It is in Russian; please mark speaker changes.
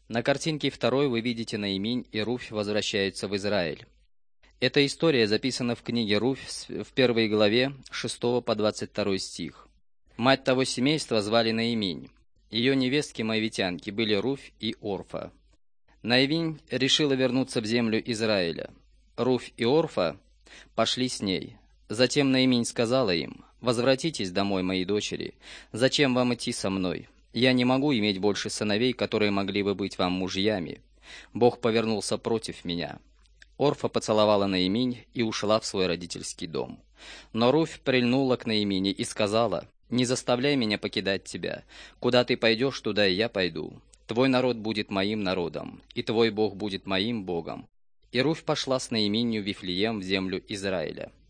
Speaker 1: На картинке второй вы видите Наиминь и Руфь возвращаются в Израиль. Эта история записана в книге Руфь в 1 главе 6 по 22 стих. Мать того семейства звали Наиминь. Ее невестки-моавитянки были Руфь и Орфа. Наиминь решила вернуться в землю Израиля. Руфь и Орфа пошли с ней. Затем Наиминь сказала им: «Возвратитесь домой, мои дочери. Зачем вам идти со мной? Я не могу иметь больше сыновей, которые могли бы быть вам мужьями. Бог повернулся против меня». Орфа поцеловала Наиминь и ушла в свой родительский дом. Но Руфь прильнула к Наимине и сказала: «Не заставляй меня покидать тебя. Куда ты пойдешь, туда и я пойду. Твой народ будет моим народом, и твой Бог будет моим Богом». И Руфь пошла с Наиминью в Вифлеем, в землю Израиля.